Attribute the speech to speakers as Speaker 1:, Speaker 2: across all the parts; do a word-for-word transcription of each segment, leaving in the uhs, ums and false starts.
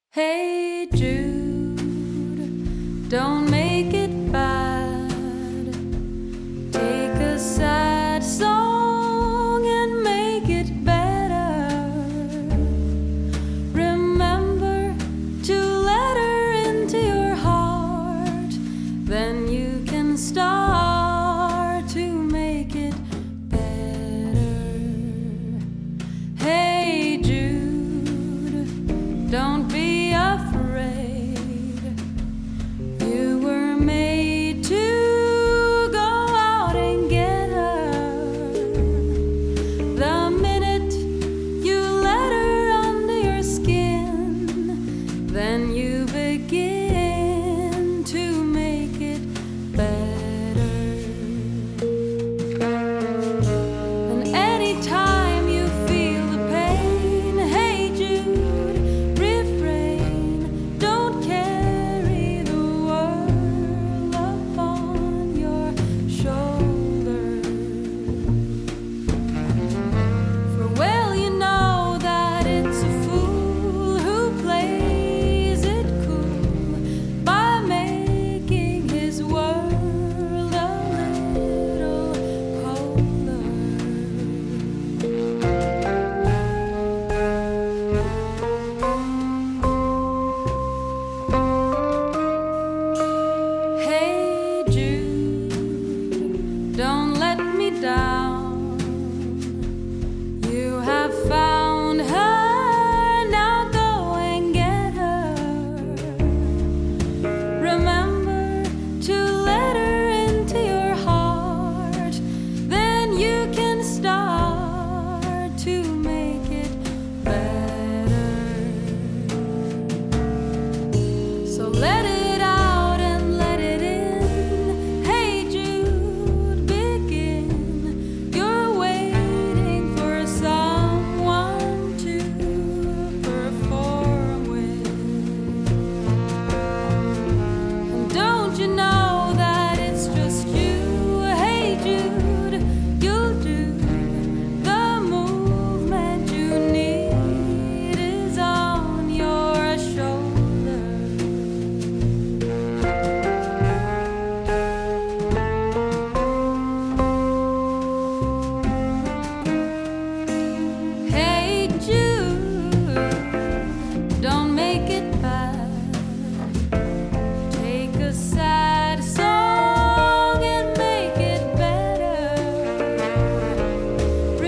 Speaker 1: Hey Jude, don't make it bad. Take a sad song and make it better. Remember to let her into your heart, then you can start to make it better. Hey Jude, don't be afraid. You were made to go out and get her. The minute you let her under your skin, then you begin to make it better. And anytime you feel the pain, hey Jude, don't let me down. You have found her, now go and get her. Remember to let her into your heart, then you can start to make it better. So let it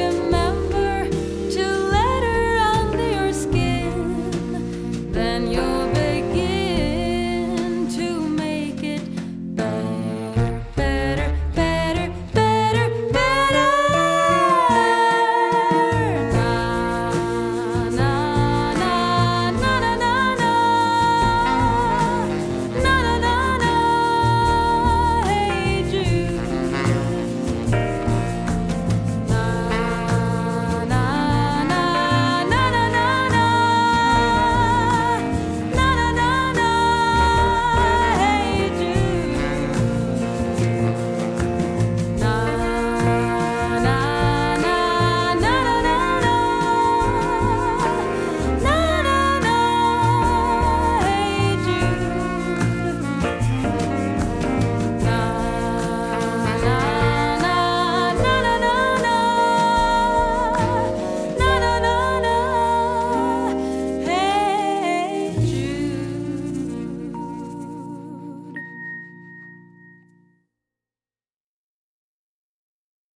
Speaker 1: then you're